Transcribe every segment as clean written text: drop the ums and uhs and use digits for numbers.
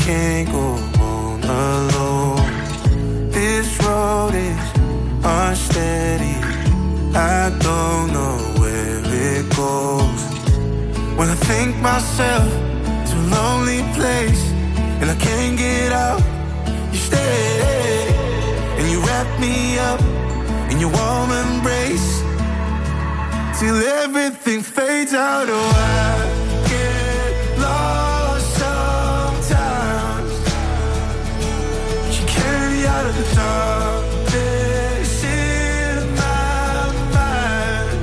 can't go on alone. This road is unsteady, I don't know where it goes. When I think myself to a lonely place and I can't get out, you stay and you wrap me up in your warm embrace till everything fades out. Oh, I get lost sometimes, but you carry me out of the darkness in my mind.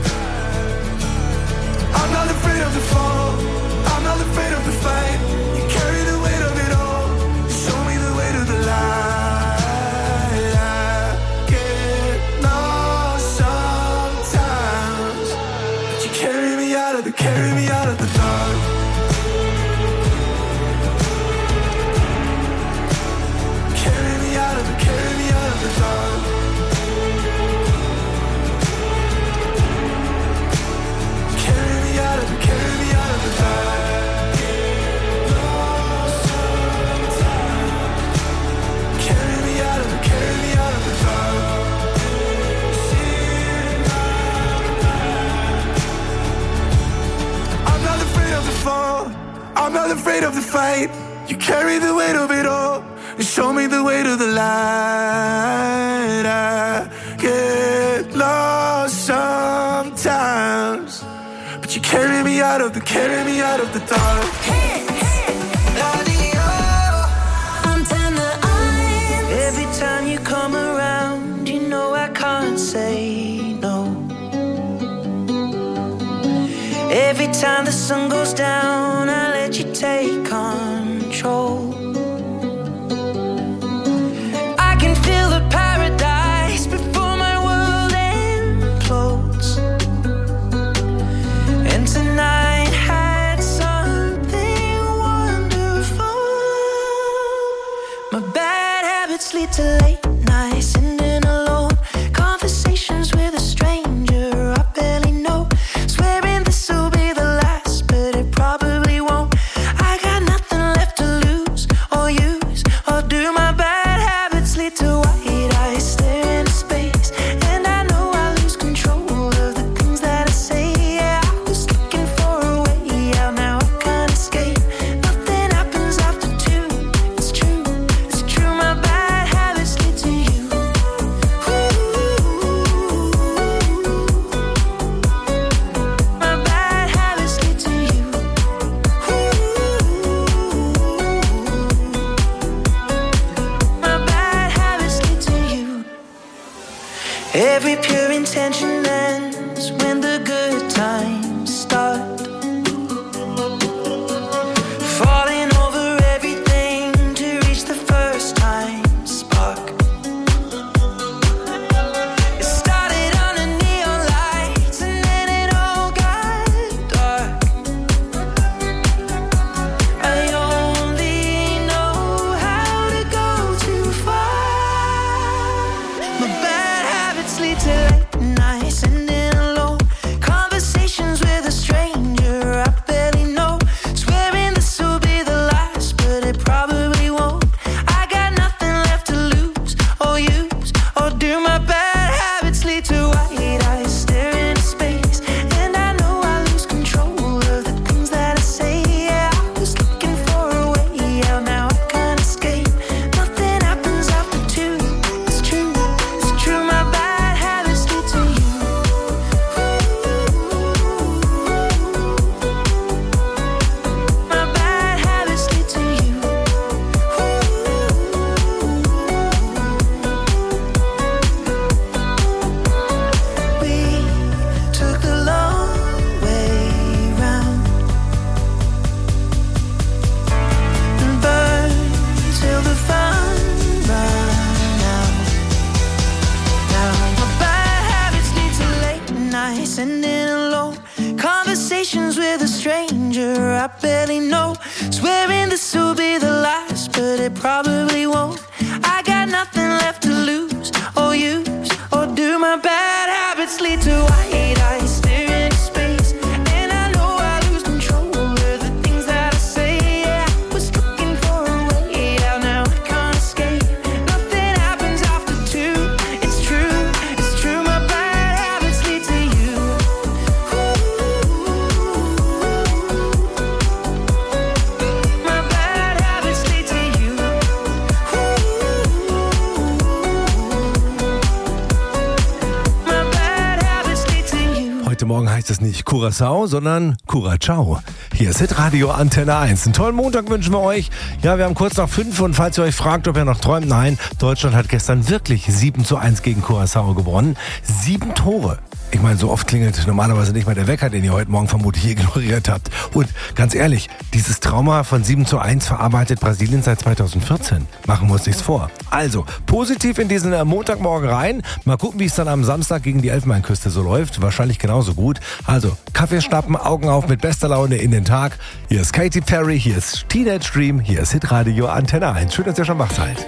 I'm not afraid of the fall, I'm not afraid of the fight. You carry the weight of it all, show me the way to the light. I get lost sometimes, but you carry me out of the dark. Carry me out of the dark. Carry me out of the dark. Carry me out of the dark. I'm not afraid of the fall, I'm not afraid of the fight. You carry the weight of it all and show me the way to the light. I get lost sometimes, but you carry me out of the dark. Hey, hey, radio. Antenna 1. Every time you come around, you know I can't say no. Every time the sun goes down, I let you take control. I can feel the paradise before my world implodes. And tonight had something wonderful. My bad habits lead to late nights, sitting alone, conversations with a stranger I barely know. Swearing this will be the last, but it probably won't. I got nothing left to lose or use or do. My bad habits lead to white eyes staring into space, and I know I lose control of the things that I say. Yeah, I was looking for a way out, now I can't escape. Nothing happens after 2. It's true, it's true. My bad habits lead to you. My bad habits lead to you. My bad habits lead to you. Every pure intention ends when the good times start. Falling over everything to reach the first time spark. It started under neon lights and then it all got dark. I only know how to go too far. My bad habits lead to late nights, sitting alone, conversations with a stranger I barely know. Swearing this will be the last, but it probably won't. I got nothing left to lose or use or do. My bad habits lead to white eyes staring into space, and I know I lose control of the things that I say. Yeah, I was looking for a way out, now I can't escape. Nothing happens after 2. It's true, it's true. My bad habits lead to you. My bad habits lead to you. We took the long way round and burned till the fun ran out. Now my bad habits lead to late nights, sitting alone, conversations with a stranger I barely know. Swearing this will be the last, but it probably won't. I got nothing left to lose or use or do. My bad habits lead to white eyes staring into space, and I know I lose control of the things that I say. Yeah, I was looking for a way heißt es nicht Curaçao, sondern Curacao. Hier ist Hitradio Antenne 1. Einen tollen Montag wünschen wir euch. Ja, wir haben kurz nach 5 und falls ihr euch fragt, ob ihr noch träumt, nein, Deutschland hat gestern wirklich 7:1 gegen Curaçao gewonnen. 7 Tore. Ich meine, so oft klingelt normalerweise nicht mal der Wecker, den ihr heute Morgen vermutlich ignoriert habt. Und ganz ehrlich, dieses Trauma von 7:1 verarbeitet Brasilien seit 2014. Machen wir uns nichts vor. Also, positiv in diesen Montagmorgen rein. Mal gucken, wie es dann am Samstag gegen die Elfenbeinküste so läuft. Wahrscheinlich genauso gut. Also, Kaffee schnappen, Augen auf mit bester Laune in den Tag. Hier ist Katy Perry, hier ist Teenage Dream, hier ist Hitradio Antenne 1. Schön, dass ihr schon wach seid.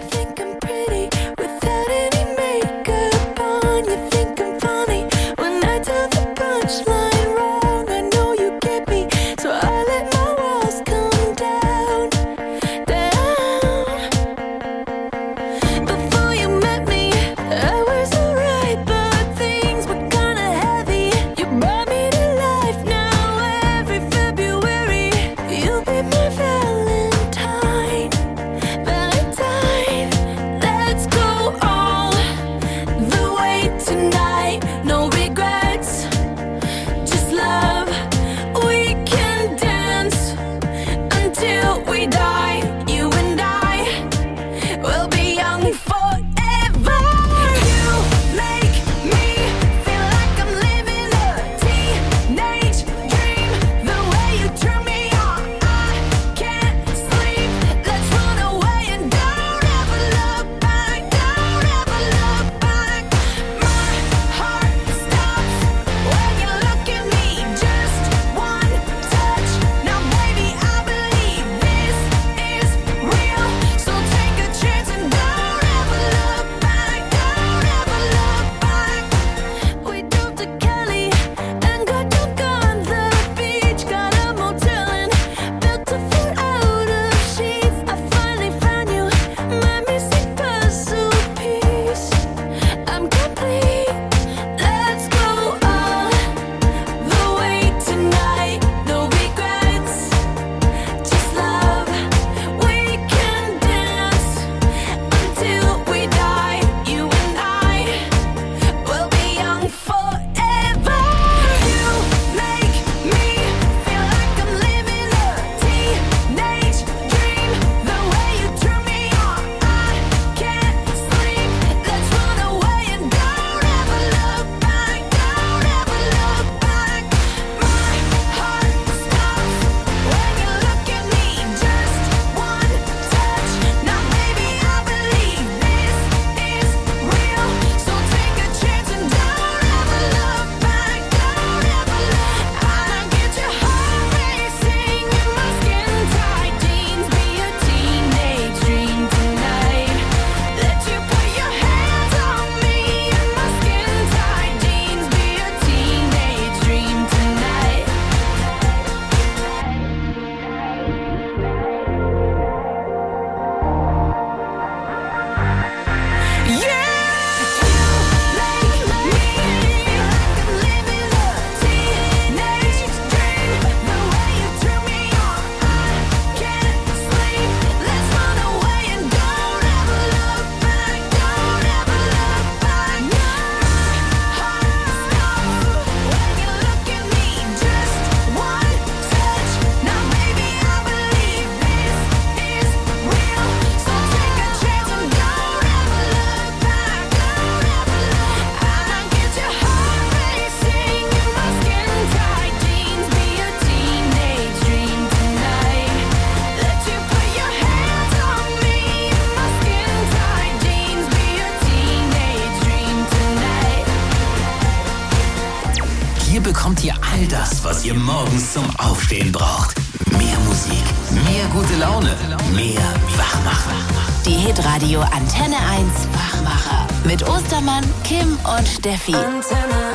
bekommt ihr all das, was ihr morgens zum Aufstehen braucht. Mehr Musik, mehr gute Laune, mehr Wachmacher. Die Hitradio Antenne 1 Wachmacher mit Ostermann, Kim und Steffi. Antenne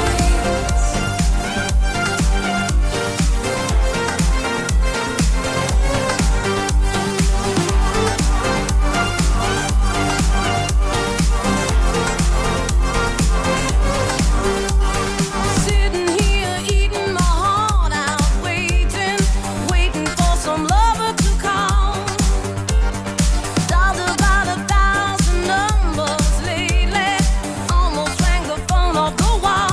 1. Phone off the wall.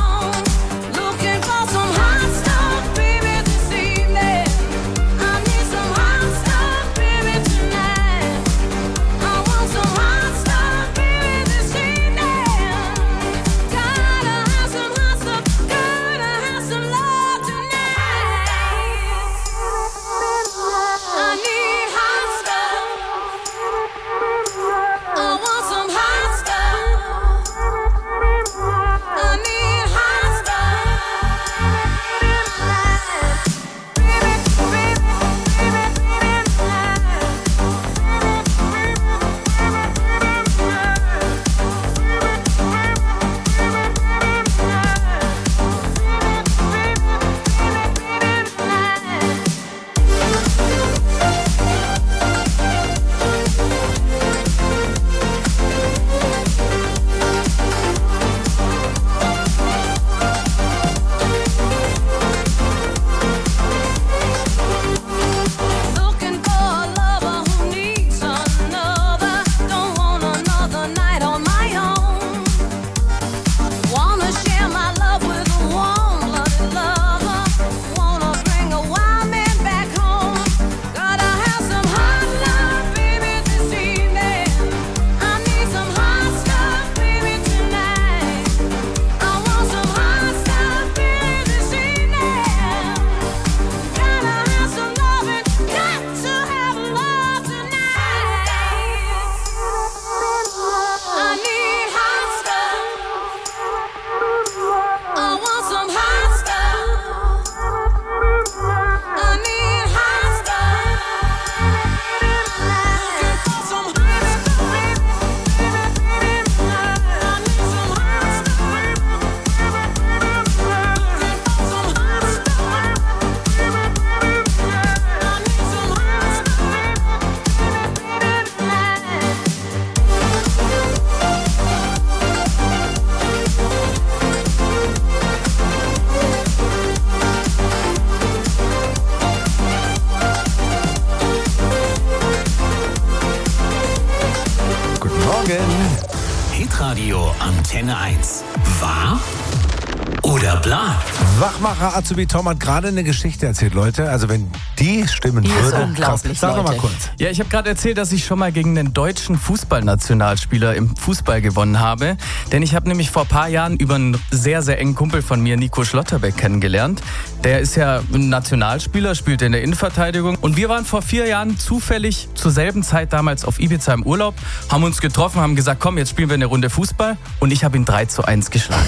Hitradio Antenne 1. Wahr oder bla? Wachmacher Azubi Tom hat gerade eine Geschichte erzählt, Leute. Also wenn die stimmen Die ist würde, unglaublich, Sag noch mal Leute. kurz. Ja, ich habe gerade erzählt, dass ich schon mal gegen einen deutschen Fußballnationalspieler im Fußball gewonnen habe. Denn ich habe nämlich vor ein paar Jahren über einen sehr, sehr engen Kumpel von mir, Nico Schlotterbeck, kennengelernt. Der ist ja ein Nationalspieler, spielt in der Innenverteidigung. Und wir waren vor 4 Jahren zufällig zur selben Zeit damals auf Ibiza im Urlaub, haben uns getroffen, haben gesagt, komm, jetzt spielen wir eine Runde Fußball. Und ich habe ihn 3:1 geschlagen.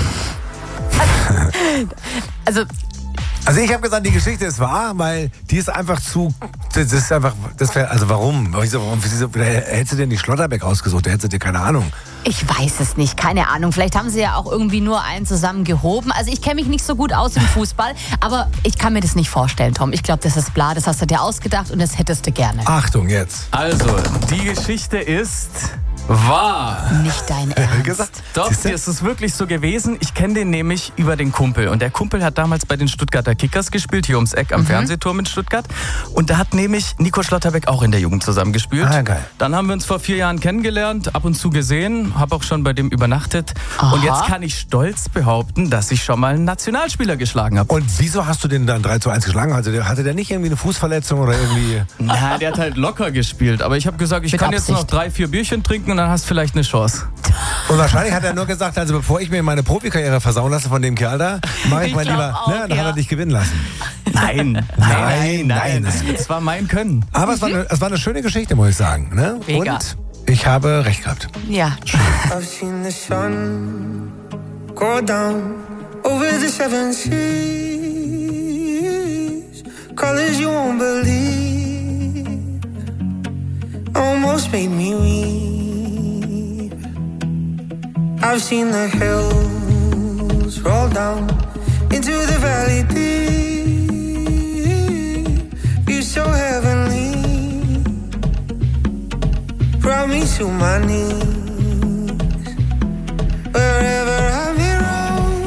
Also, Also ich habe gesagt, die Geschichte ist wahr, weil die ist einfach zu... Das ist einfach... Also warum? Wieso hättest du denn die Schlotterbeck ausgesucht? Da hättest du dir keine Ahnung. ich weiß es nicht, keine Ahnung. Vielleicht haben sie ja auch irgendwie nur einen zusammen gehoben. Also ich kenne mich nicht so gut aus im Fußball, aber ich kann mir das nicht vorstellen, Tom. Ich glaube, das ist bla, das hast du dir ausgedacht und das hättest du gerne. Achtung jetzt. Also, die Geschichte ist wahr. Nicht dein Ernst. Gesagt. Doch, Siehste? es ist wirklich so gewesen. Ich kenne den nämlich über den Kumpel. Und der Kumpel hat damals bei den Stuttgarter Kickers gespielt, hier ums Eck am Fernsehturm in Stuttgart. Und da hat nämlich Nico Schlotterbeck auch in der Jugend zusammen gespielt. Ah, geil. Dann haben wir uns vor 4 Jahren kennengelernt, ab und zu gesehen, habe auch schon bei dem übernachtet. Aha. Und jetzt kann ich stolz behaupten, dass ich schon mal einen Nationalspieler geschlagen habe. Und wieso hast du den dann 3:1 geschlagen? Also hatte der nicht irgendwie eine Fußverletzung oder irgendwie... Na, der hat halt locker gespielt. Aber ich habe gesagt, ich Mit kann jetzt noch Absicht. 3, 4 Bierchen trinken und dann hast du vielleicht eine Chance. Und wahrscheinlich hat er nur gesagt, also bevor ich mir meine Profikarriere versauen lasse von dem Kerl da, mache ich Ich mal glaub lieber... auch, Ne, dann hat ja. er dich gewinnen lassen. Nein. Das war mein Können. Aber es war eine schöne Geschichte, muss ich sagen. Ne? Mega. Und ich habe recht gehabt. Ja. I've seen the sun go down over the 7 seas. Colors you won't believe almost made me weep. I've seen the hills roll down into the valley deep. You're so heavenly, brought me to my knees. Wherever I may roam,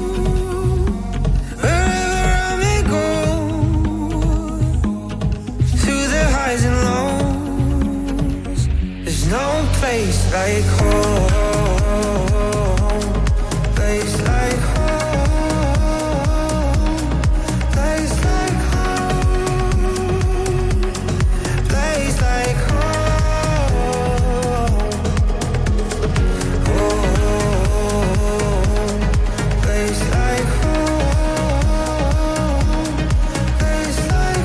wherever I may go, through the highs and lows, there's no place like home, place like home, place like home, place like home. Place like home, place like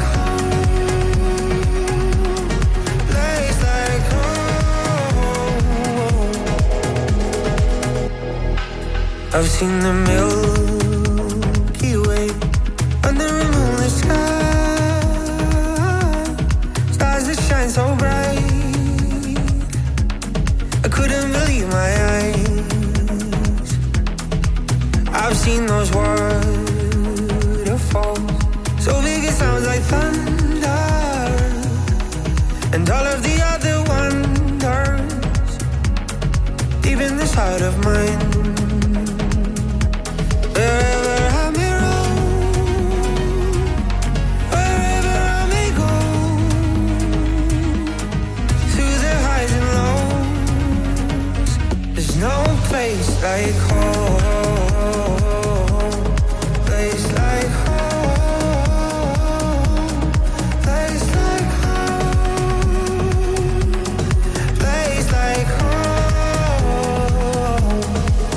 home, place like home. I've seen the Milky Way under a moonlit sky, stars that shine so bright, I couldn't believe my eyes. I've seen those waterfalls, so big it sounds like thunder, and all of the other wonders, deep in this heart of mine. Wherever I may roam, wherever I may go, through the highs and lows, there's no place like home. Place like home, place like home, place like home.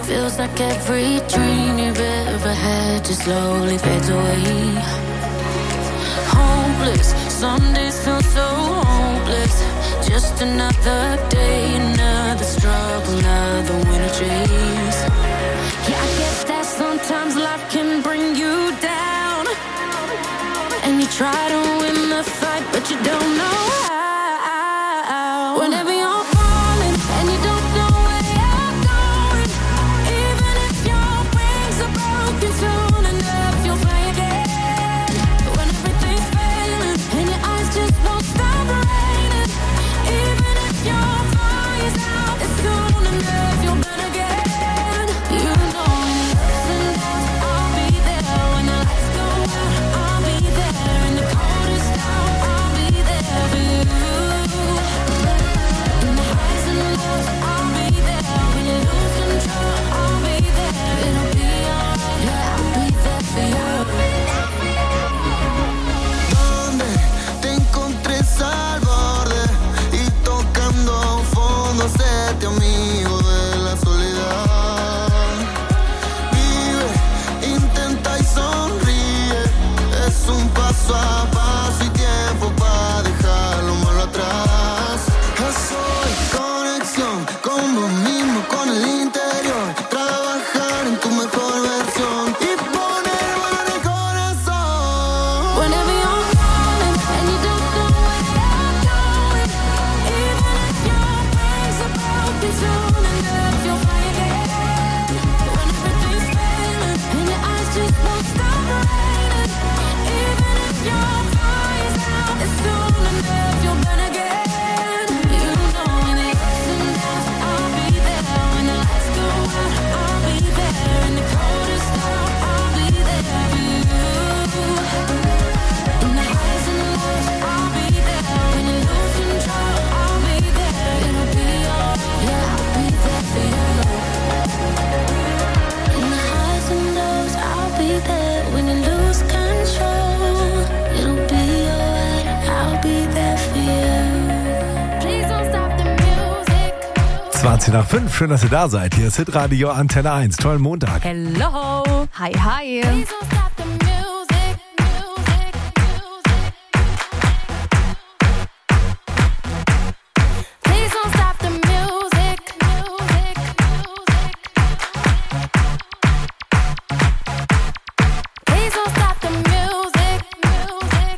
Feels like every dream you've ever had just slowly fades away. Hopeless, some days feel so hopeless. Just another day, another struggle, another winter chase. Yeah, I guess that sometimes life can bring you down, and you try to win the fight, but you don't know how. Whenever you're falling and you don't know where you're going, even if your wings are broken, soon enough you'll fly again. When everything's failing and your eyes just won't stop raining, even if your fire's out, it's soon enough you'll burn again. You know in the ups and downs, I'll be there. When the lights go out, I'll be there. In the coldest hour, I'll be there for you. In the highs and lows, I'll be there. When you lose control, I'll be there. It'll be alright, yeah, I'll be there for you. Donde te encontres al borde y tocando fondo, séte amigo de la soledad. Vive, intenta y sonríe. Es un paso a paso y tiempo para dejar lo malo atrás. Soy conexión con vos mismo, con el interior. Trabajar en tu mejor versión y poner valor en el corazón. Whenever you're falling and you don't know where you're going, even if your wings are broken, soon enough you'll fly again. When everything's failing and your eyes just won't stop raining, even if your fire's out, it's soon enough you'll burn again. You know in the ups and downs, I'll be there. When the lights go out, I'll be there. In the coldest hour, I'll be there for you. In the highs and lows, I'll be there. When you lose control, I'll be there. It'll be alright, yeah, I'll be there for you. In the highs and lows, I'll be there. When you lose control, it'll be alright, I'll be there for you. Please don't stop the music. 20 nach 5, schön, dass ihr da seid. Hier ist Hitradio Antenne 1. Tollen Montag. Hello. Hi, hi. Please don't stop the music, music, music. Please don't stop the music, music, music. Please don't stop the music, music,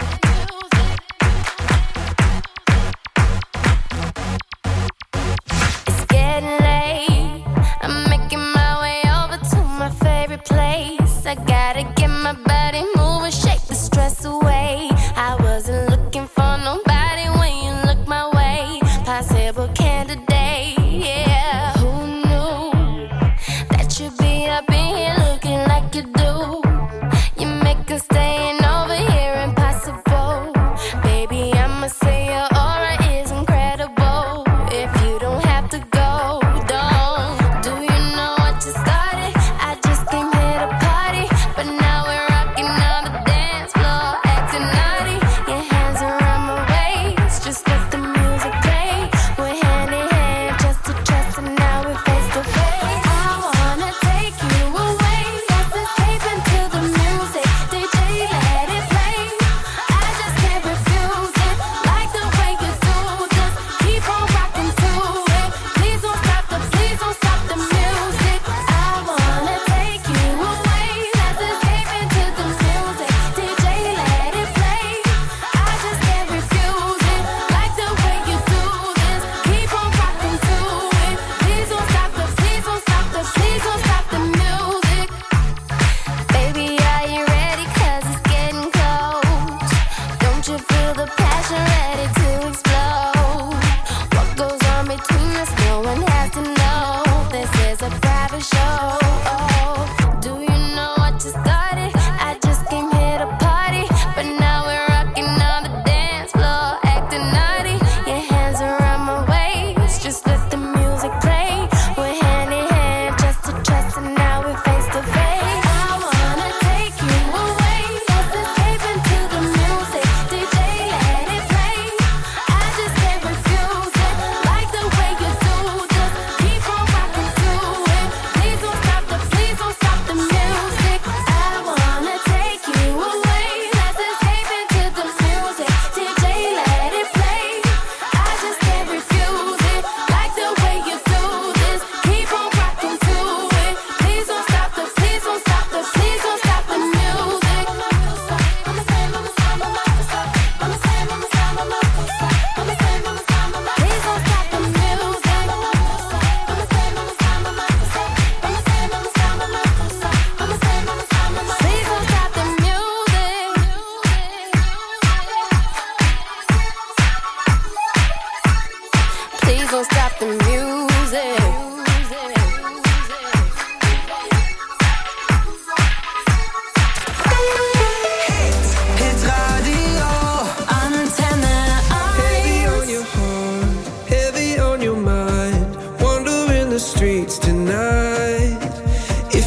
music. It's getting late. I'm making my way over to my favorite place. I gotta get my body moving, shake the stress away. I wasn't looking for nobody when you look my way. Possible candidate, yeah. Who knew that you'd be up in here looking like you do? You make us staying over here impossible. Baby, I'ma say your aura is incredible. If you don't have to go, don't. Do you know what you started? I just came here to party, but now we're rocking on the dance floor, acting naughty. Your hands around my waist, just let the music play. We're hand in hand, just to trust, and now we're face to face. I wanna take you away.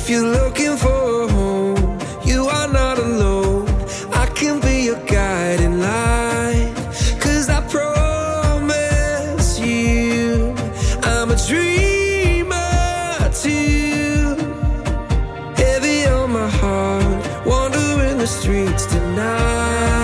If you're looking for a home, you are not alone. I can be your guiding light. 'Cause I promise you, I'm a dreamer too. Heavy on my heart, wandering the streets tonight.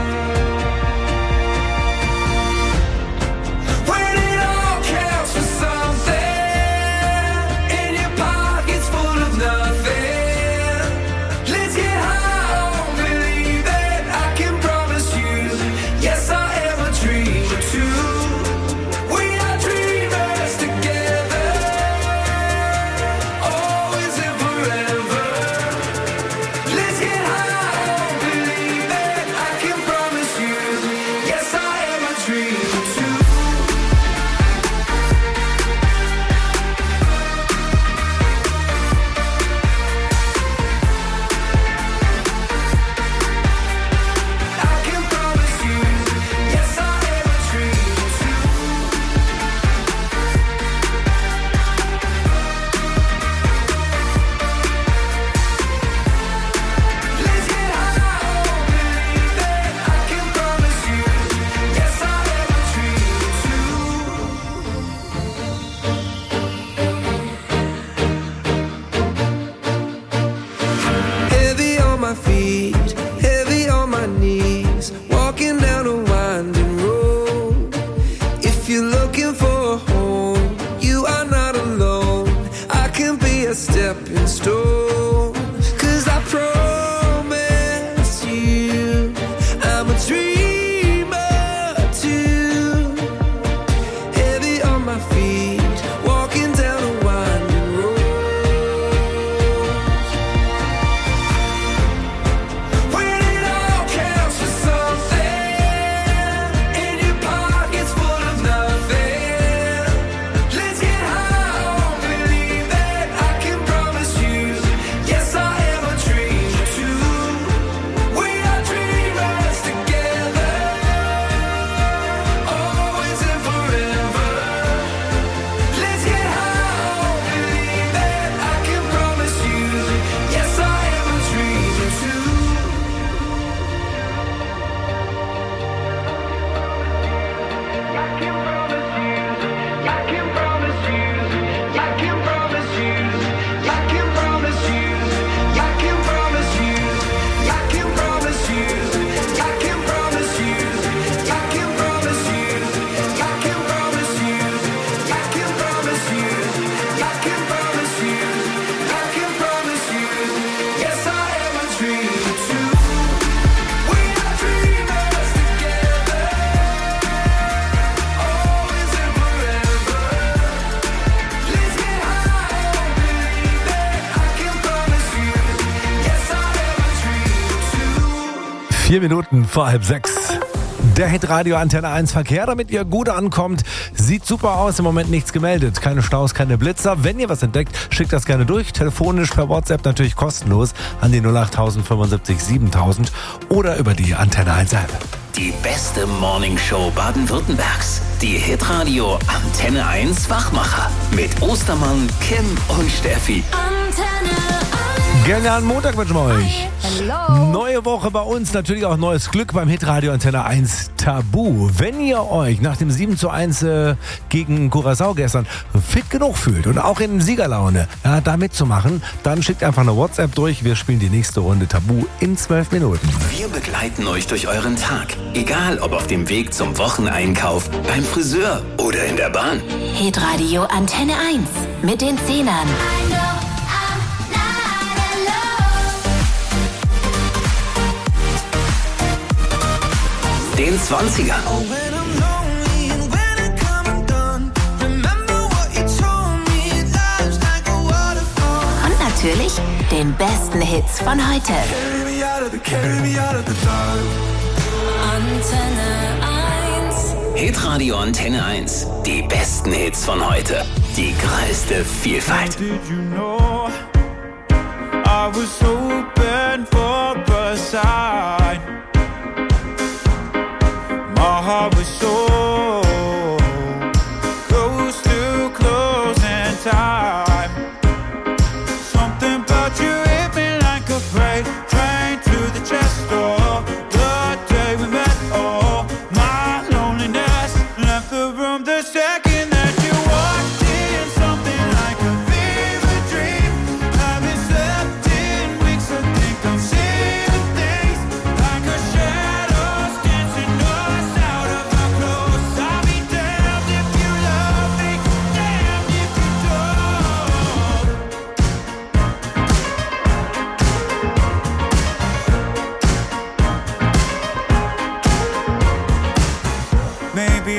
Vier Minuten vor 5:30. Der Hitradio Antenne 1 Verkehr, damit ihr gut ankommt. Sieht super aus, im Moment nichts gemeldet. Keine Staus, keine Blitzer. Wenn ihr was entdeckt, schickt das gerne durch. Telefonisch, per WhatsApp natürlich kostenlos an die 08000 75 7000 oder über die Antenne 1 App. Die beste Morningshow Baden-Württembergs. Die Hitradio Antenne 1 Wachmacher. Mit Ostermann, Kim und Steffi. Antenne 1. Genialen Montag wünschen wir euch. Hello. Neue Woche bei uns, natürlich auch neues Glück beim Hitradio Antenne 1 Tabu. Wenn ihr euch nach dem 7:1 gegen Curaçao gestern fit genug fühlt und auch in Siegerlaune, da mitzumachen, dann schickt einfach eine WhatsApp durch. Wir spielen die nächste Runde Tabu in 12 Minuten. Wir begleiten euch durch euren Tag. Egal ob auf dem Weg zum Wocheneinkauf, beim Friseur oder in der Bahn. Hitradio Antenne 1 mit den Zehnern. Den 20ern. Und natürlich den besten Hits von heute. Antenne 1. Hitradio Antenne 1. Die besten Hits von heute. Die größte Vielfalt. Did you know I was hoping for a sign? My heart was so close to closing time. Something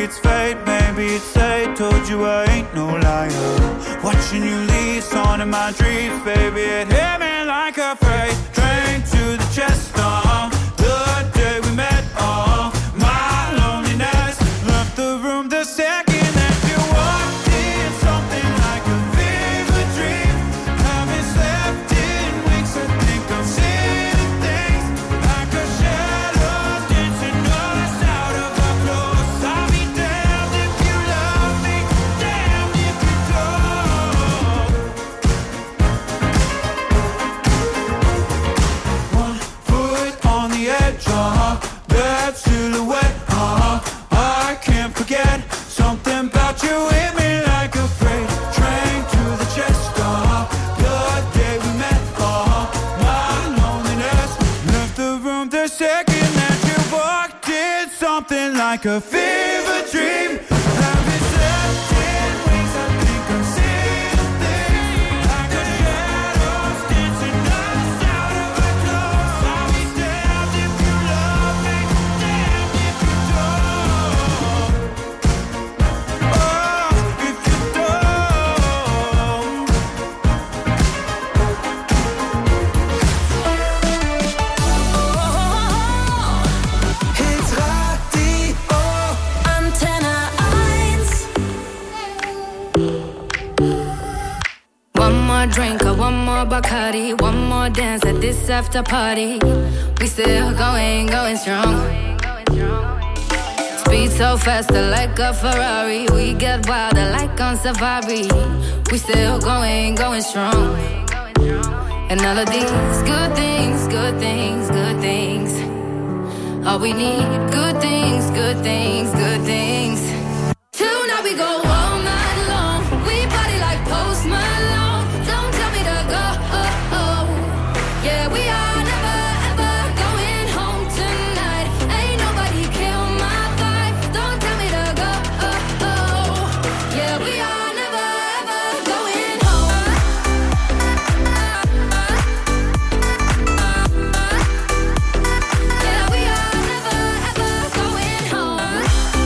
it's fate, maybe it's fate. Told you I ain't no liar. Watching you leave, on in my dreams, baby. It hit me like a freight train to the chest. The day we met, my loneliness left the room the second that you walked in. Something like a fever dream. Haven't slept in weeks. I think I'm seeing things like a shadow dancing us out of our clothes. I'll be damned if you love me, damned if you don't. One foot on the edge, that silhouette, I can't forget. Something about you hit me like a freight train to the chest. The day we met, my loneliness left the room the second that you walked in. Something like a fever dream. Haven't slept in weeks. I think I'm seeing things like a shadow dancing us out of our clothes. I'll be damned if you love me, damned if you don't. Oh, if you don't. Hit Radio Antenne 1. One more drink or one more Bacardi, one more dance at this after party. We still going strong. Speed so faster like a Ferrari. We get wilder like on safari. We still going strong. And all of these good things, good things, good things. All we need, good things, good things, good things. Tonight we go all night long. We party like Post Malone. Don't tell me to go. Yeah, we are never ever going home tonight. Ain't nobody kill my vibe. Don't tell me to go. Yeah, we are never ever going home. Yeah, we are never ever going home.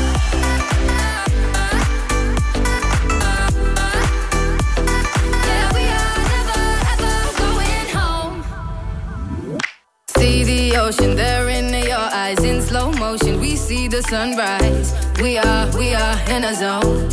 Yeah, we are never ever going home. See the ocean there in your eyes in slow motion. We see the sunrise. We are in a zone.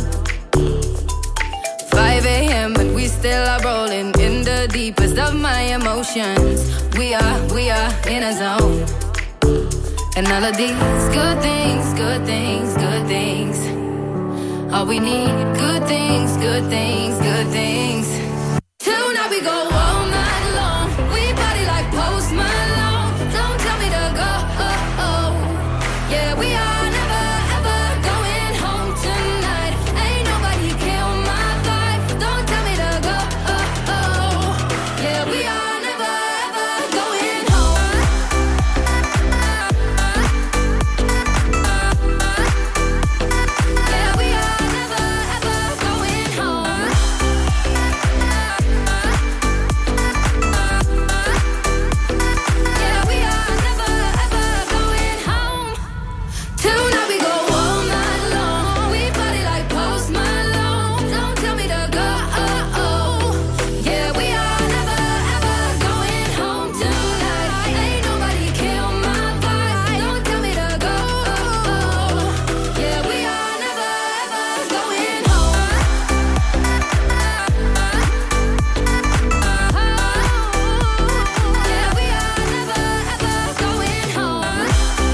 5 a.m. but we still are rolling in the deepest of my emotions. We are in a zone. And all of these good things, good things, good things. All we need, good things, good things, good things. Tonight we go all night long. We party like Post Malone. Don't tell me to go. Yeah, we are never ever going home tonight. Ain't nobody kill my vibe. Don't tell me to go. Yeah, we are never ever going home. Yeah, we are never ever going home. Yeah, we are never ever going home. Tonight we go all night long. We party like Post Malone. Don't tell me to go. Yeah, we are never ever going home tonight. Ain't nobody kill my vibe. Don't tell me to go. Yeah, we are never ever going home. Yeah, we are never ever going home.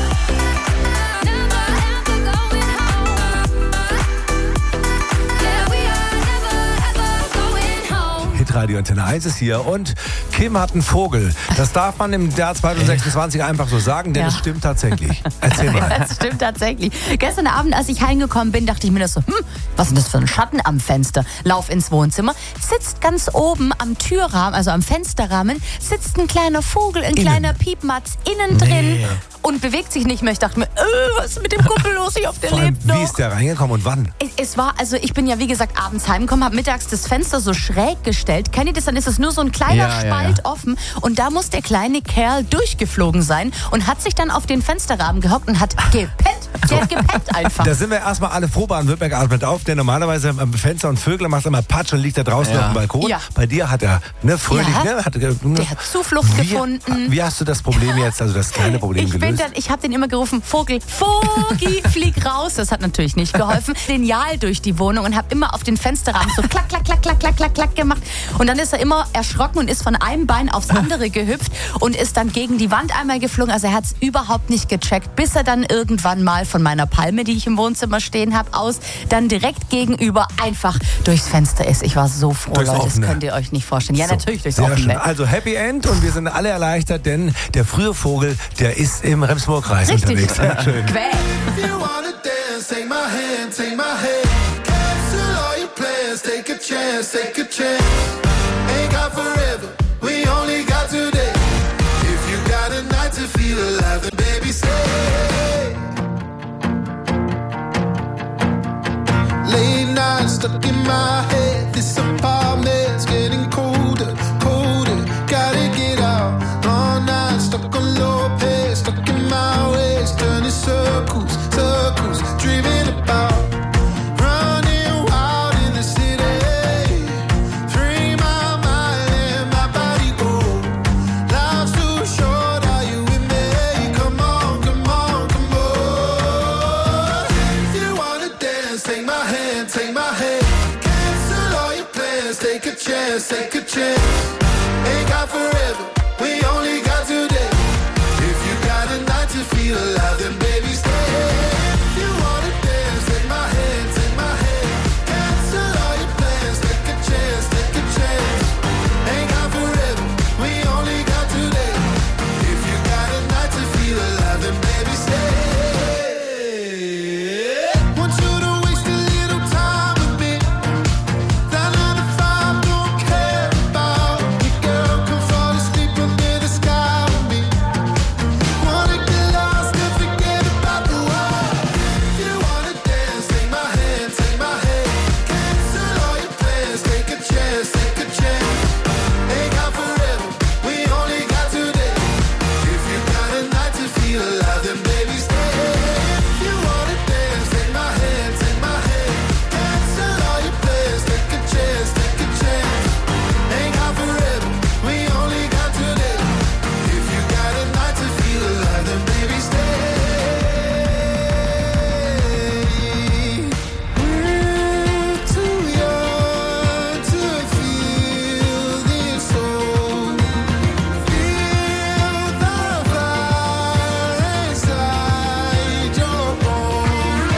Never ever going home. Yeah, we are never ever going home. Hitradio Antenne 1 ist hier und Kim hat einen Vogel. Das darf man im Jahr 2026 einfach so sagen, denn Ja. es stimmt tatsächlich. Erzähl mal. Das stimmt tatsächlich. Gestern Abend, als ich heimgekommen bin, dachte ich mir das so, was ist denn das für ein Schatten am Fenster? Lauf ins Wohnzimmer, sitzt ganz oben am Türrahmen, also am Fensterrahmen, sitzt ein kleiner Vogel, ein kleiner Piepmatz innen drin und bewegt sich nicht mehr. Ich dachte mir, was ist mit dem Kumpel los? Ich hoffe, der Vor allem, lebt noch. wie ist der reingekommen und wann? Es war, also ich bin ja wie gesagt abends heimgekommen, habe mittags das Fenster so schräg gestellt. Kennt ihr das? Dann ist es nur so ein kleiner Spalt offen und da muss der kleine Kerl durchgeflogen sein und hat sich dann auf den Fensterrahmen gehockt und hat gepennt. Der hat gepennt einfach. Da sind wir erstmal alle froh, Baden-Württemberg atmet auf, denn normalerweise am Fenster und Vögel macht immer Patsch und liegt da draußen auf dem Balkon. Ja. Bei dir hat er fröhlich, Ja. Der hat Zuflucht gefunden. Wie hast du das Problem jetzt, also das kleine Problem gelöst? Ich habe den immer gerufen, Vogel, Vogi, flieg raus. Das hat natürlich nicht geholfen. Lineal durch die Wohnung und habe immer auf den Fensterrahmen so klack, klack, klack, klack, klack, klack, klack gemacht. Und dann ist er immer erschrocken und ist von einem Bein aufs andere gehüpft und ist dann gegen die Wand einmal geflogen. Also er hat es überhaupt nicht gecheckt, bis er dann irgendwann mal von meiner Palme, die ich im Wohnzimmer stehen habe, aus, dann direkt gegenüber einfach durchs Fenster ist. Ich war so froh, Durchs Leute, das Offene. könnt ihr euch nicht vorstellen. Ja, So, natürlich durchs sehr Offene. schön. Also Happy End und wir sind alle erleichtert, denn der frühe Vogel, der ist im Rems-Murr-Kreis unterwegs. Sehr schön. If you wanna dance, take my hand, take my hand. Cancel all your plans, take a chance, take a chance. Ain't got forever, we only got today. If you got a night to feel alive, then baby stay. Late nights stuck in my head, this apartment's getting colder, colder. Gotta get out, all night stuck on low pace, stuck in my ways, turning circles, circles, dreaming about running wild in the city. Free my mind and my body go. Life's too short, are you with me? Come on, come on, come on. If you wanna dance, take my hand, take my hand. Cancel all your plans, take a chance, take a chance. Ain't got forever, we only got today. If you got a night to feel alive, then baby stay. If you wanna dance, take my hand, take my hand. Cancel all your plans, take a chance, take a chance. Ain't got forever, we only got today. If you got a night to feel alive, then baby stay. Want you to waste a little time with me. That 9 to 5 don't care about you, girl. Come fall asleep under the sky with me. Wanna get lost and forget about the world. If you wanna dance, take my hand, take my hand. Cancel all your plans, take a chance, take a chance. Ain't got forever, we only got today. If you got a night to feel alive, then baby stay. If you wanna dance, take my hand, take my hand. Cancel all your plans, take a chance, take a chance. Ain't got forever, we only got today. If you got a night to feel alive, then baby stay. We're too young to feel this old. Feel the fire inside your bones.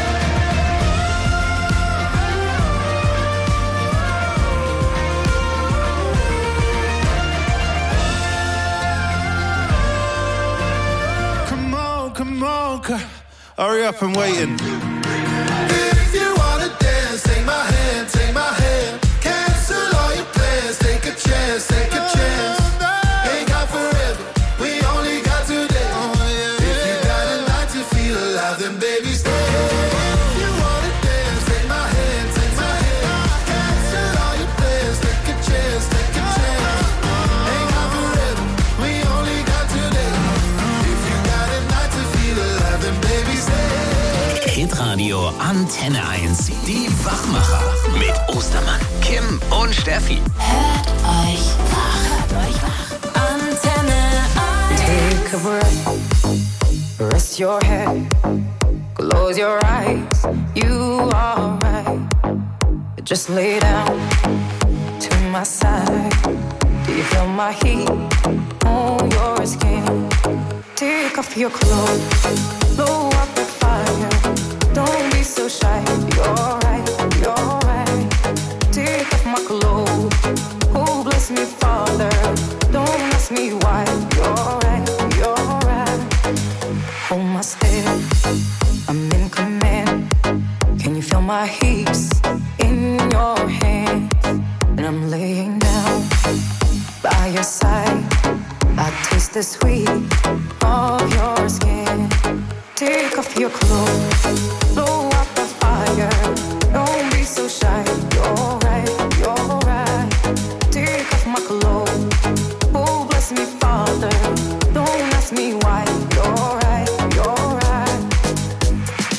Come on, hurry up, I'm waiting. If you wanna dance, take my hand, take my hand. Cancel all your plans, take a chance, take a chance. Ain't got forever, we only got today. If you got a night to feel alive, then baby stay. If you wanna dance, take my hand, take my hand. Cancel all your plans, take a chance, take a chance. Ain't got forever, we only got today. If you got a night to feel alive, then baby stay. Hitradio Antenne 1. Die Wachmacher. Mit Ostermann, Kim und Steffi. Hört euch wach. Hört euch wach. Antenne 1. Take a breath, rest your head, close your eyes, you are right. Just lay down to my side. Do you feel my heat on your skin? Take off your clothes, blow up the fire. Don't be so shy, you're right, you're right. Take off my clothes, oh bless me Father. Don't ask me why, you're right, you're right. Hold my step, I'm in command. Can you feel my hips in your hands? And I'm laying down by your side. I taste the sweet of your skin. Take off your clothes, blow up the fire. Don't be so shy, you're right, you're right. Take off my clothes, oh bless me Father. Don't ask me why, you're right, you're right.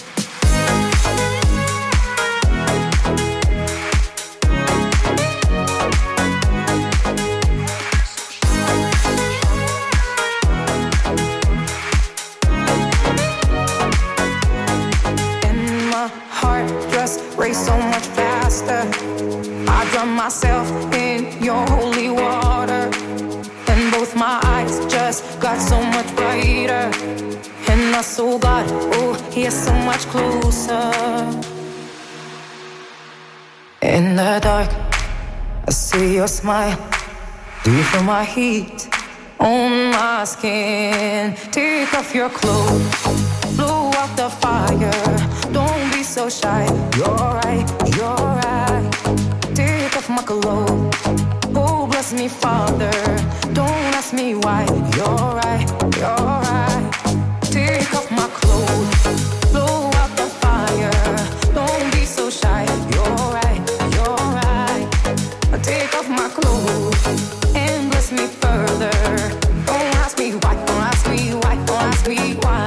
us, oh God, oh, He is so much closer. In the dark, I see your smile. Do you feel my heat on my skin? Take off your clothes, blow out the fire. Don't be so shy. You're right, you're right. Take off my clothes. Oh, bless me, Father. Don't ask me why. You're right, you're right. Take off my clothes, blow out the fire. Don't be so shy. You're right, you're right. Take off my clothes and bless me further. Don't ask me why, don't ask me why, don't ask me why.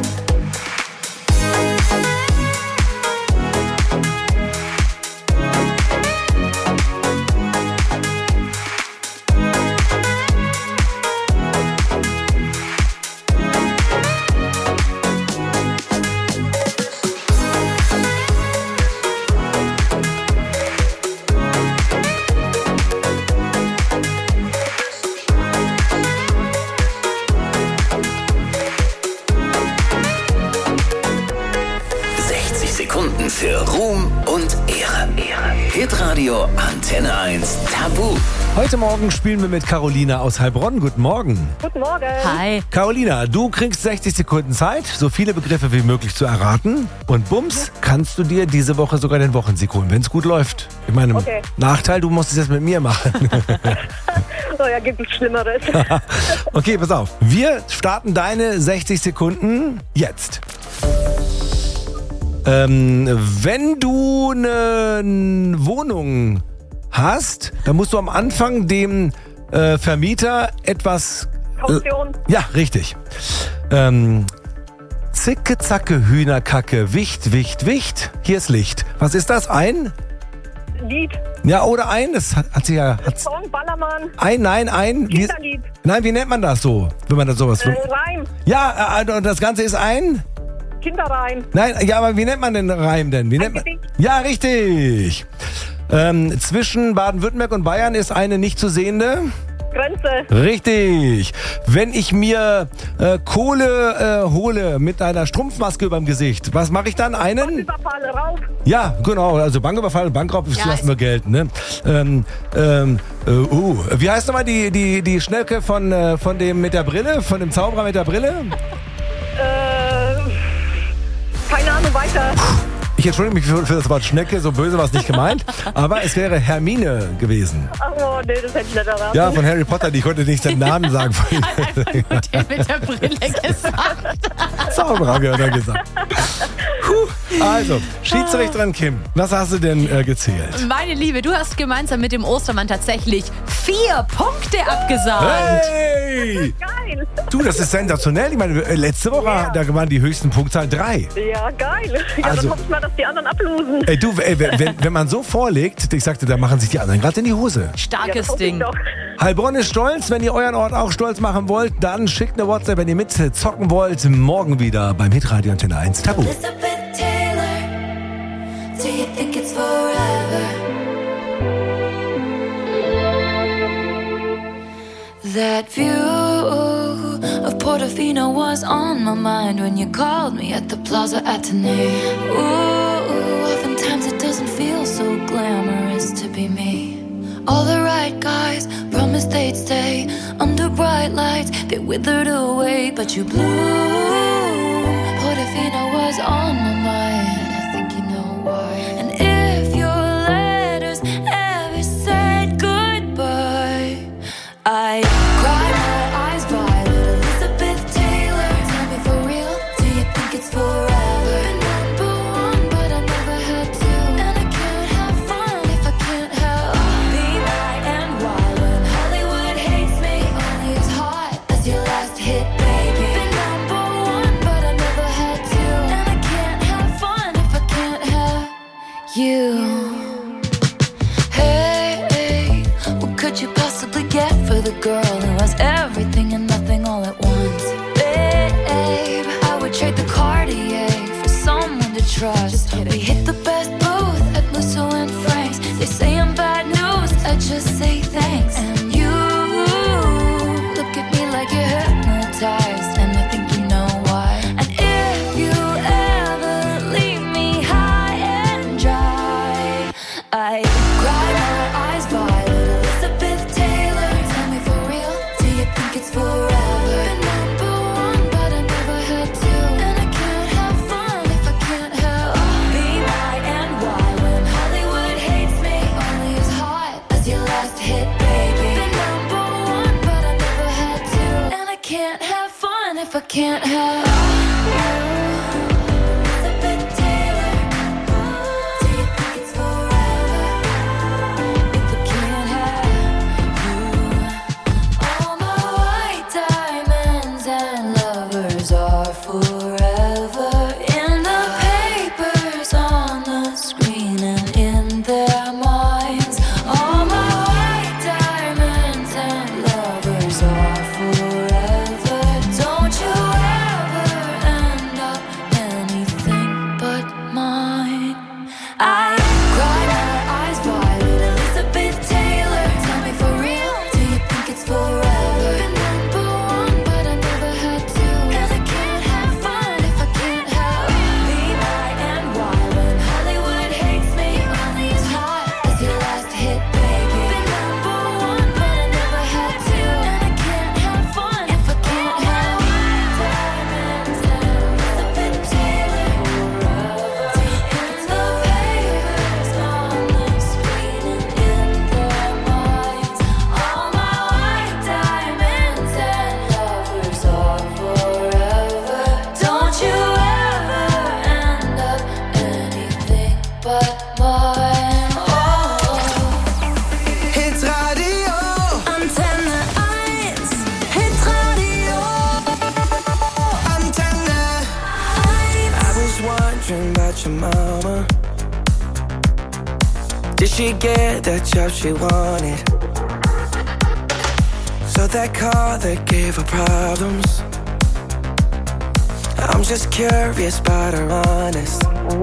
60 Sekunden für Ruhm und Ehre. Hitradio Antenne 1 Tabu. Heute Morgen spielen wir mit Carolina aus Heilbronn. Guten Morgen. Guten Morgen. Hi. Carolina, du kriegst 60 Sekunden Zeit, so viele Begriffe wie möglich zu erraten. Und bums, kannst du dir diese Woche sogar den Wochensieg holen, wenn es gut läuft. Ich meine, Okay. Nachteil, du musst es jetzt mit mir machen. Oh ja, gibt es Schlimmeres. Okay, pass auf. Wir starten deine 60 Sekunden jetzt. Wenn du eine Wohnung hast, dann musst du am Anfang dem Vermieter etwas... Kaution. Ja, richtig. Zicke, Zacke, Hühnerkacke, Wicht, Wicht, Wicht. Hier ist Licht. Was ist das? Ein? Lied. Ja, oder ein? Das hat sie ja... Song, Ballermann. Ein. Kinderlied. Nein, wie nennt man das so, wenn man das sowas... Reim. Ja, und das Ganze ist ein... Kinderreim. Nein, ja, aber wie nennt man den Reim denn? Wie nennt man? Gedicht. Ja, richtig. Zwischen Baden-Württemberg und Bayern ist eine nicht zu sehende... Grenze. Richtig. Wenn ich mir Kohle hole mit einer Strumpfmaske überm Gesicht, was mache ich dann? Einen? Überfall, Raub. Ja, genau. Also Banküberfall, Bankraub, das lassen wir gelten. Ne? Wie heißt nochmal die Schnecke von dem mit der Brille? Von dem Zauberer mit der Brille? Keine Ahnung, weiter. Ich entschuldige mich für das Wort Schnecke, so böse war es nicht gemeint, aber es wäre Hermine gewesen. Oh, nee, das hätte ich nicht erraten. Ja, von Harry Potter, ich konnte nicht den Namen sagen. Einfach nur der mit der Brille gesagt. Zauberer, haben wir dann gesagt. Also, Schiedsrichterin Kim, was hast du denn gezählt? Meine Liebe, du hast gemeinsam mit dem Ostermann tatsächlich 4 Punkte abgesahnt. Hey! Geil. Du, das ist sensationell. Ich meine, letzte Woche, da waren die höchsten Punktzahl 3. Ja, geil. Ja, Also- dann hoffe ich mal, dass die anderen ablosen. Ey, du, wenn man so vorlegt, ich sagte, da machen sich die anderen gerade in die Hose. Starkes hoffe ich Ding. doch. Heilbronn ist stolz. Wenn ihr euren Ort auch stolz machen wollt, dann schickt eine WhatsApp, wenn ihr mitzocken wollt. Morgen wieder beim Hitradio Antenne 1 Tabu. Elizabeth Taylor, do you think it's forever? That view of Portofino was on my mind when you called me at the Plaza Athénée. Ooh, oftentimes it doesn't feel so glamorous to be me. All the right guys promised they'd stay under bright lights. They withered away, but you blew. Portofino was on my mind. I think you know why. And if your letters ever said goodbye, I cried my eyes violet. Elizabeth Taylor, tell me for real, do you think it's forever? Been number one, but I never had to. And I can't have fun if I can't have be my and wild. When Hollywood hates me, only as hot as your last hit, baby. Been number one, but I never had to. And I can't have fun if I can't have you. Hey, what could you possibly get for the girl who has everything and nothing all at once? Babe, I would trade the Cartier for someone to trust. We hit the best booth at Musso and Frank's. They say I'm bad news, I just say thanks. And you look at me like you're hypnotized, and I think you know why. And I can't have you. Did she get that job she wanted? So that car that gave her problems. I'm just curious about her honest.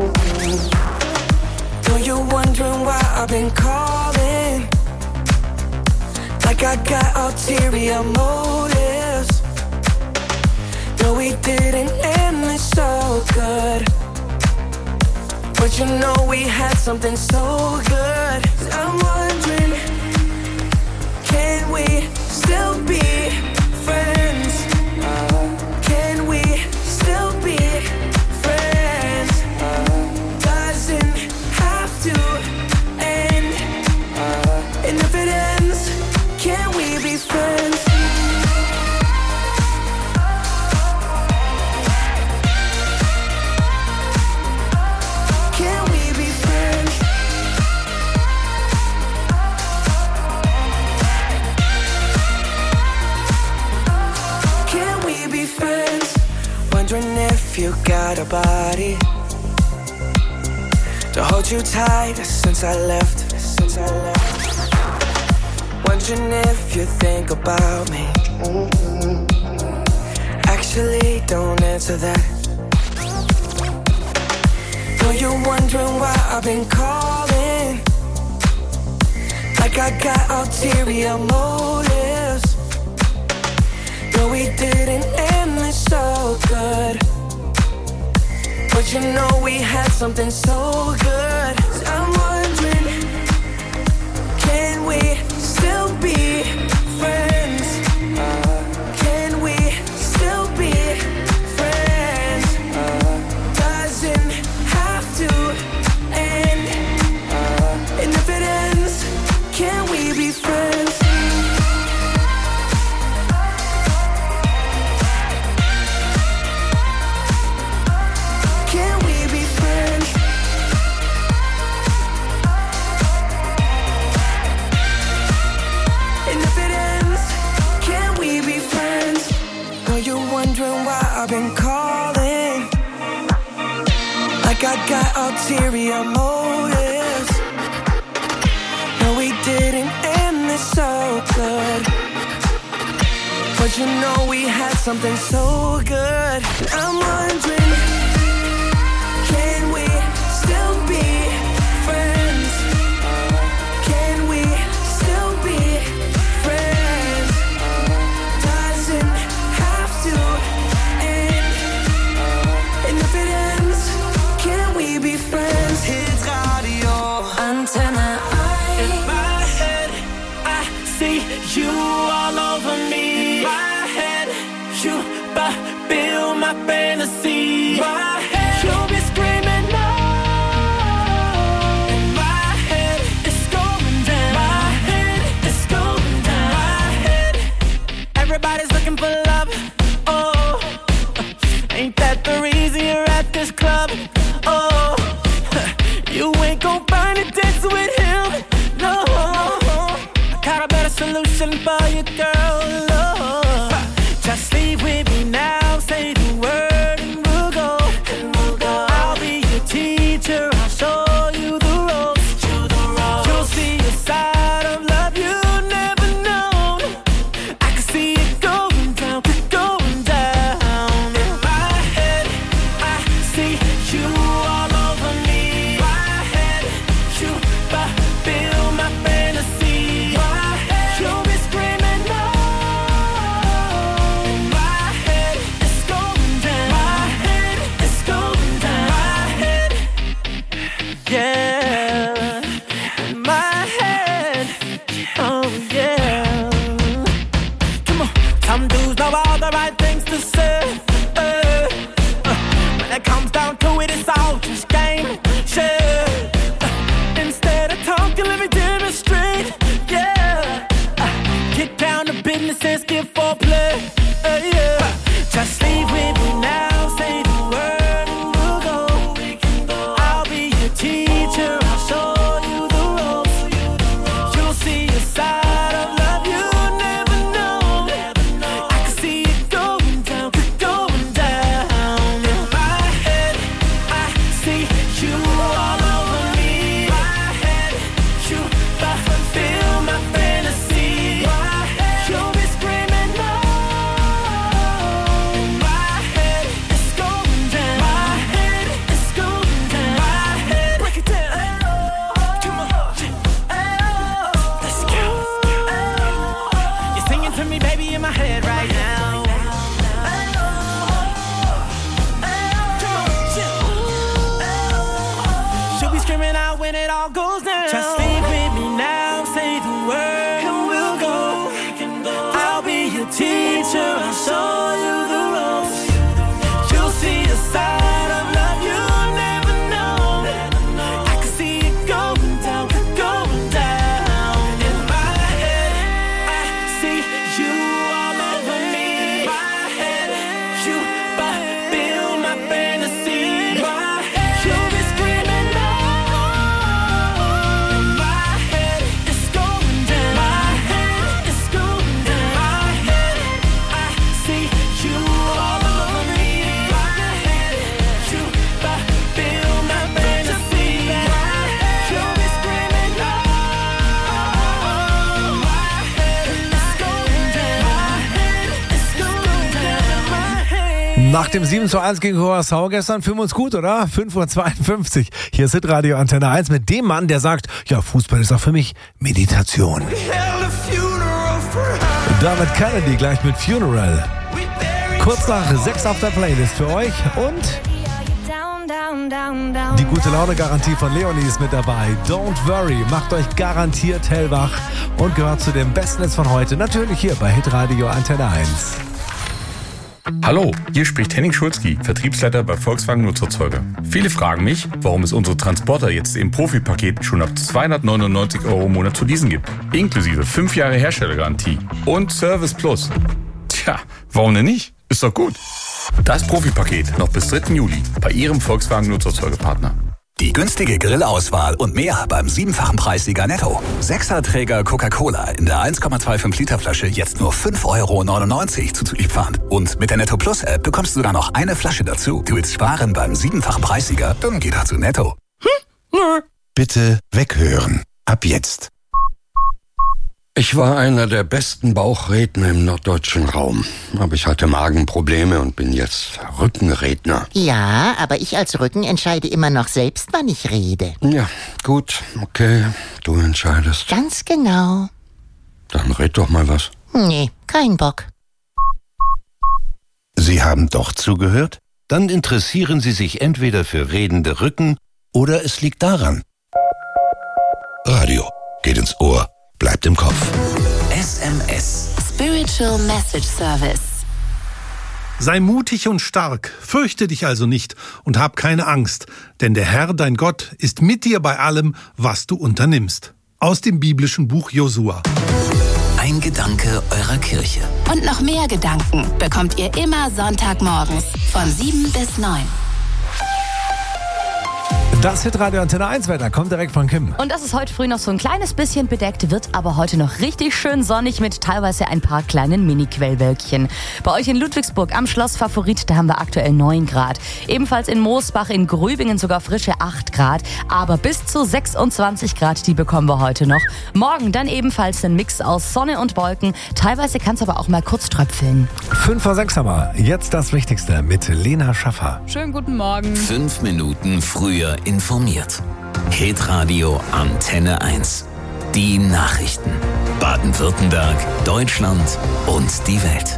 Though you're wondering why I've been calling, like I got ulterior motives. Though we didn't end it so good, but you know we had something so good. I'm wondering, can we still be friends? Can we still be friends? Doesn't have to end. And if it ends, can we be friends? Wondering if you got a body to hold you tight since I left. Wondering if you think about me. Actually, don't answer that. Though you're wondering why I've been calling, like I got ulterior motives. Though we didn't end it so good, but you know we had something so good. I'm wondering, can we still be friends? Can we still be friends? Doesn't have to end. And if it ends, can we be friends? I've been calling, like I got ulterior motives. No, we didn't end this so good, but you know we had something so good. I'm wondering, can we still be friends? Can we still be friends? Doesn't have to. And if it ends, can we be friends? Hit radio Antenne 1. In my head, I see you all over me. My head, you fulfill my fantasy. My head, you'll be screaming no. In my head, it's going down. My head, it's going down. My head, everybody's looking for love. Oh. Ain't that the reason you're at this club? Oh, you ain't gon' find it dancing with him. No, I got a better solution for you, girl. Oh, just leave with me now. Say the word and we'll go. I'll be your teacher. I'll show you the ropes. You'll see a side of love you never known. I can see it going down, going down. In my head, I see you all over me. My head, you fulfill my fantasy. My head, you'll be screaming no. My head, it's going down. My head, it's going down. My head, yeah. In my head, oh yeah. Come on, some dudes know all the right things to say. When it comes down to it, it's all just game. Shit. Instead of talking, let me demonstrate. Yeah. Get down to business and skip foreplay. Yeah. Just leave with me now. Say the word and we'll go. I'll be your teacher. I'll show you the ropes. You'll see a side of love you never know. I can see it going down, going down. In my head, I see you all over me. My head, you fulfill my fantasy. My head, you'll be screaming no. My head, it's going down. My head, it's going down. My head, break it down. Come on, let's go. You're singing to me, baby, in my head right now. She'll be screaming out when it all goes down. Just leave with me now, say the word and we'll go. I'll be your teacher, I'll show you the ropes. You'll see a side of love you never know. I can see it going down, going down. In my head, I see you all over me. My head, you fulfill my fantasy. My head, you'll be screaming no. My head, it's going down. My head, it's going down. My head, I see you all over me. My head, you fulfill my fantasy. My head, you'll be screaming no. My head, it's going down. My head, it's going down. My head. Nach dem 7:1 gegen Curaçao gestern fühlen wir uns gut, oder? 5:52 Uhr. Hier ist Hitradio Antenne 1 mit dem Mann, der sagt, ja, Fußball ist auch für mich Meditation. David Kennedy gleich mit Funeral. Kurz nach 6 auf der Playlist für euch und die gute Laune-Garantie von Leonie ist mit dabei. Don't worry, macht euch garantiert hellwach und gehört zu dem besten Netz von heute. Natürlich hier bei Hitradio Antenne 1. Hallo, hier spricht Henning Schulzki, Vertriebsleiter bei Volkswagen Nutzerzeuger. Viele fragen mich, warum es unsere Transporter jetzt im Profipaket schon ab 299 € im Monat zu leasen gibt. Inklusive 5 Jahre Herstellergarantie und Service Plus. Tja, warum denn nicht? Ist doch gut. Das Profipaket noch bis 3. Juli bei Ihrem Volkswagen Nutzerzeugerpartner. Die günstige Grillauswahl und mehr beim 7-fachen Preissieger Netto. 6er-Träger Coca-Cola in der 1,25 Liter Flasche jetzt nur 5,99 € zuzüglich Pfand. Und mit der Netto Plus App bekommst du dann noch eine Flasche dazu. Du willst sparen beim 7-fachen Preissieger? Dann geh doch zu Netto. Bitte weghören. Ab jetzt. Ich war einer der besten Bauchredner im norddeutschen Raum. Aber ich hatte Magenprobleme und bin jetzt Rückenredner. Ja, aber ich als Rücken entscheide immer noch selbst, wann ich rede. Ja, gut, okay, du entscheidest. Ganz genau. Dann red doch mal was. Nee, kein Bock. Sie haben doch zugehört? Dann interessieren Sie sich entweder für redende Rücken oder es liegt daran. Radio geht ins Ohr. Bleibt im Kopf. SMS. Spiritual Message Service. Sei mutig und stark, fürchte dich also nicht und hab keine Angst, denn der Herr, dein Gott, ist mit dir bei allem, was du unternimmst. Aus dem biblischen Buch Josua. Ein Gedanke eurer Kirche. Und noch mehr Gedanken bekommt ihr immer Sonntagmorgens von 7 bis 9. Das Hitradio Antenne 1 Wetter kommt direkt von Kim. Und das ist heute früh noch so ein kleines bisschen bedeckt, wird aber heute noch richtig schön sonnig mit teilweise ein paar kleinen Mini-Quellwölkchen. Bei euch in Ludwigsburg am Schloss Favorit, da haben wir aktuell 9 Grad. Ebenfalls in Moosbach, in Grübingen sogar frische 8 Grad. Aber bis zu 26 Grad, die bekommen wir heute noch. Morgen dann ebenfalls ein Mix aus Sonne und Wolken. Teilweise kann es aber auch mal kurz tröpfeln. 5 vor 6 haben wir. Jetzt das Wichtigste mit Lena Schaffer. Schönen guten Morgen. 5 Minuten früher informiert. Hitradio Antenne 1. Die Nachrichten. Baden-Württemberg, Deutschland und die Welt.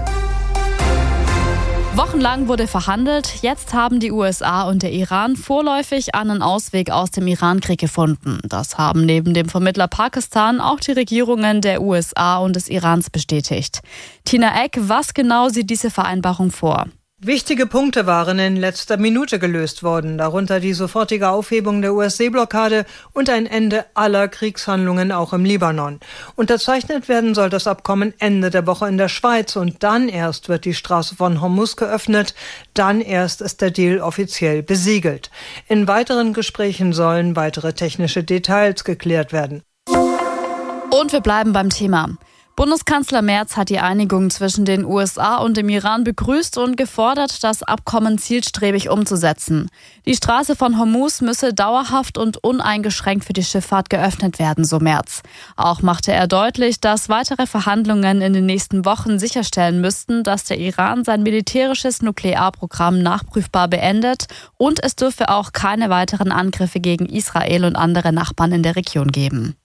Wochenlang wurde verhandelt. Jetzt haben die USA und der Iran vorläufig einen Ausweg aus dem Irankrieg gefunden. Das haben neben dem Vermittler Pakistan auch die Regierungen der USA und des Irans bestätigt. Tina Eck, was genau sieht diese Vereinbarung vor? Wichtige Punkte waren in letzter Minute gelöst worden, darunter die sofortige Aufhebung der US-Seeblockade und ein Ende aller Kriegshandlungen auch im Libanon. Unterzeichnet werden soll das Abkommen Ende der Woche in der Schweiz und dann erst wird die Straße von Hormuz geöffnet, dann erst ist der Deal offiziell besiegelt. In weiteren Gesprächen sollen weitere technische Details geklärt werden. Und wir bleiben beim Thema. Bundeskanzler Merz hat die Einigung zwischen den USA und dem Iran begrüßt und gefordert, das Abkommen zielstrebig umzusetzen. Die Straße von Hormuz müsse dauerhaft und uneingeschränkt für die Schifffahrt geöffnet werden, so Merz. Auch machte er deutlich, dass weitere Verhandlungen in den nächsten Wochen sicherstellen müssten, dass der Iran sein militärisches Nuklearprogramm nachprüfbar beendet und es dürfe auch keine weiteren Angriffe gegen Israel und andere Nachbarn in der Region geben.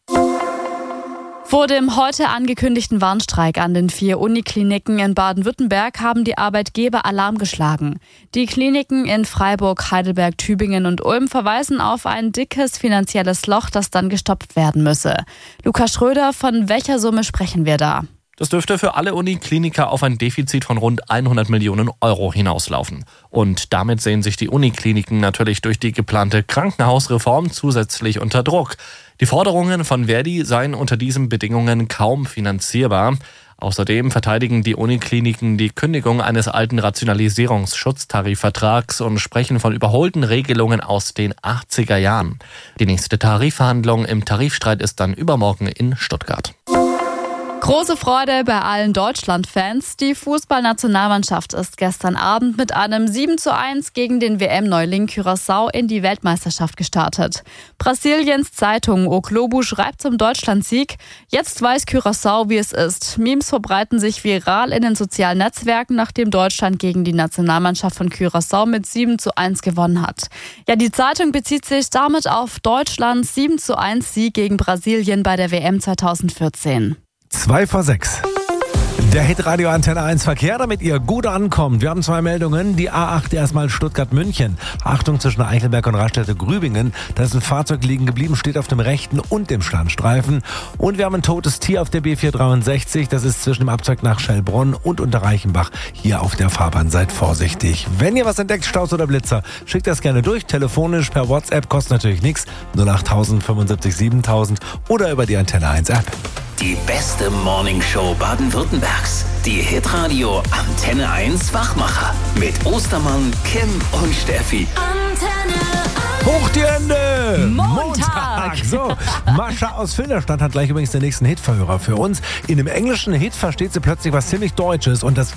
Vor dem heute angekündigten Warnstreik an den 4 Unikliniken in Baden-Württemberg haben die Arbeitgeber Alarm geschlagen. Die Kliniken in Freiburg, Heidelberg, Tübingen und Ulm verweisen auf ein dickes finanzielles Loch, das dann gestopft werden müsse. Lukas Schröder, von welcher Summe sprechen wir da? Das dürfte für alle Unikliniker auf ein Defizit von rund 100 Millionen Euro hinauslaufen. Und damit sehen sich die Unikliniken natürlich durch die geplante Krankenhausreform zusätzlich unter Druck. Die Forderungen von Verdi seien unter diesen Bedingungen kaum finanzierbar. Außerdem verteidigen die Unikliniken die Kündigung eines alten Rationalisierungsschutztarifvertrags und sprechen von überholten Regelungen aus den 80er Jahren. Die nächste Tarifverhandlung im Tarifstreit ist dann übermorgen in Stuttgart. Große Freude bei allen Deutschland-Fans. Die Fußballnationalmannschaft ist gestern Abend mit einem 7:1 gegen den WM-Neuling Curaçao in die Weltmeisterschaft gestartet. Brasiliens Zeitung O Globo schreibt zum Deutschlandsieg: Jetzt weiß Curaçao, wie es ist. Memes verbreiten sich viral in den sozialen Netzwerken, nachdem Deutschland gegen die Nationalmannschaft von Curaçao mit 7:1 gewonnen hat. Ja, die Zeitung bezieht sich damit auf Deutschlands 7:1 Sieg gegen Brasilien bei der WM 2014. 2 vor 6. Der Hitradio Antenne 1 Verkehr, damit ihr gut ankommt. Wir haben 2 Meldungen. Die A8 erstmal Stuttgart-München. Achtung, zwischen Eichelberg und Raststätte-Grübingen. Da ist ein Fahrzeug liegen geblieben, steht auf dem rechten und dem Standstreifen. Und wir haben ein totes Tier auf der B463. Das ist zwischen dem Abzweig nach Schellbronn und Unterreichenbach. Hier auf der Fahrbahn. Seid vorsichtig. Wenn ihr was entdeckt, Staus oder Blitzer, schickt das gerne durch. Telefonisch, per WhatsApp, kostet natürlich nichts. 08000 75 7000 oder über die Antenne 1 App. Die beste Morningshow Baden-Württembergs. Die Hitradio Antenne 1 Wachmacher. Mit Ostermann, Kim und Steffi. Hoch die Hände! Montag! So, Mascha aus Filderstadt hat gleich übrigens den nächsten Hitverhörer für uns. In dem englischen Hit versteht sie plötzlich was ziemlich Deutsches und das